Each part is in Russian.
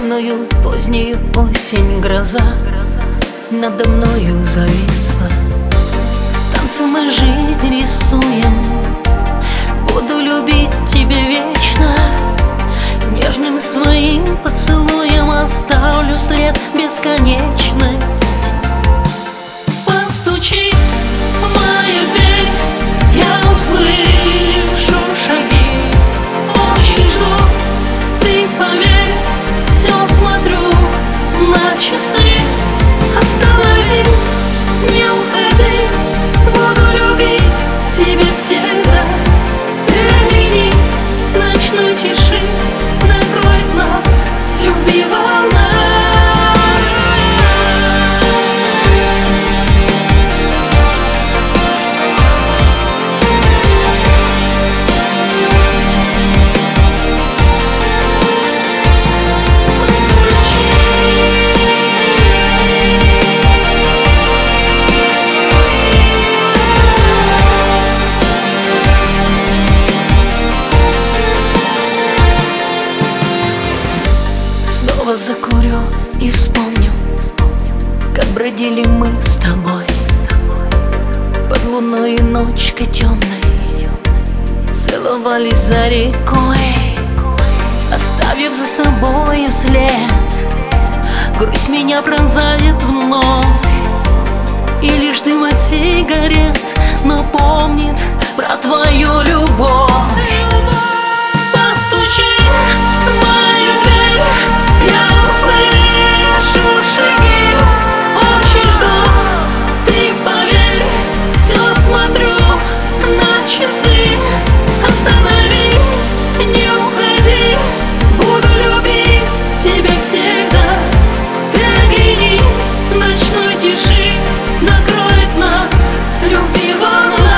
Холодную позднюю осень гроза надо мною зависла. Танцы мы жизнь рисуем, буду любить тебя вечно. Нежным своим поцелуем оставлю след бесконечность. Постучи в мою дверь, я услышу шаги. Очень жду, ты поверь, все смотрю на часы. Остановись, не уходи, буду любить тебя всегда. Ты оглянись, ночной тиши накроет нас любви волна. Закурю и вспомню, как бродили мы с тобой под луной и ночкой темной, целовались за рекой, оставив за собой след. Грусть меня пронзает вновь, и лишь дым от сигарет напомнит про твою любовь. Постучи в мою дверь, я услышу шаги. Очень жду, ты поверь, все смотрю на часы. Остановись, не уходи, буду любить тебя всегда. Ты оглянись, в ночной тиши накроет нас любви волна.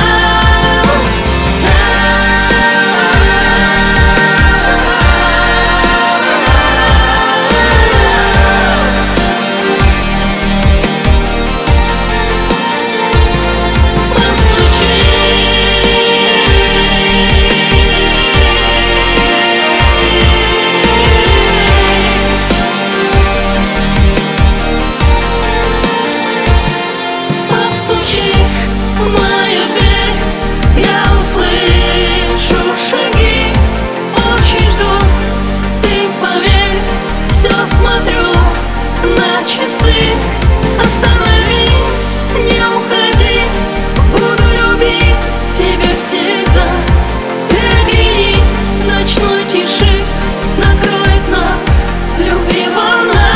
Остановись, не уходи, буду любить тебя всегда. Ты оглянись, в ночной тиши накроет нас любви волна.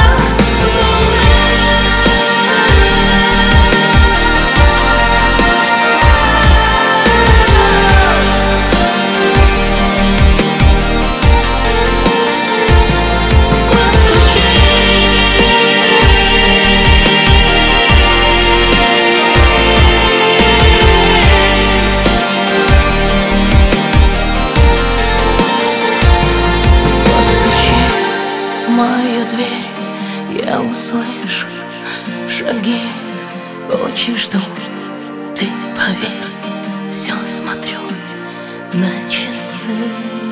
Мою дверь, я услышу шаги. Очень жду, ты поверь, все смотрю на часы.